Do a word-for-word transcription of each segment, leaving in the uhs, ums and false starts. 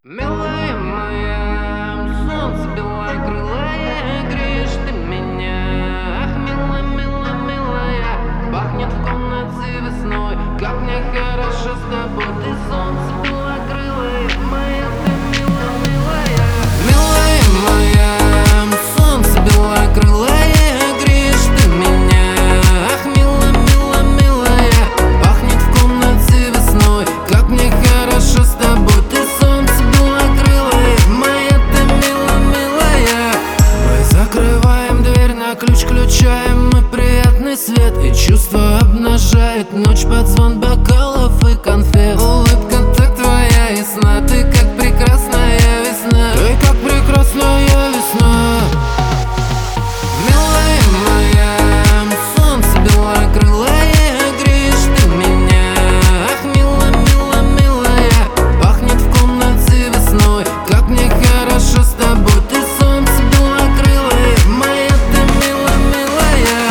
Милая моя, солнце белокрылое, греешь ты меня. Ах, милая, милая, милая, пахнет в комнате весной. Как мне хорошо с тобой, ты солнце белокрылое, моя ты милая, милая. Милая моя, солнце белокрылое, греешь ты меня. Ах, милая, милая, милая, пахнет в комнате весной. Как мне хорошо с тобой, ты солнце белокрылое, моя ты милая, милая. Мы закрываем дверь на ключ, включаем мы приятный свет, и чувство обнажает ночь под звон бокалов и конфет. Улыбка так твоя ясна, ты как прекрасная весна, ты как прекрасная весна. Милая моя, солнце белокрылое, греешь ты меня. Ах, милая, милая, милая, пахнет в комнате весной. Как мне хорошо с тобой, ты солнце белокрылое, моя ты милая, милая.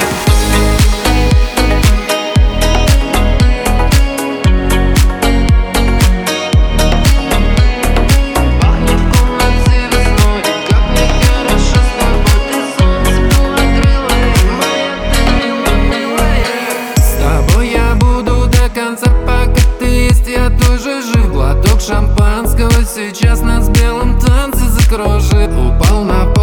Пахнет в комнате весной. Как мне хорошо с тобой, ты солнце белокрылое, моя ты милая, милая. С тобой я буду до конца, пока ты есть, я тоже жив. Глоток шампанского сейчас нас в белом танце закружит. Упал на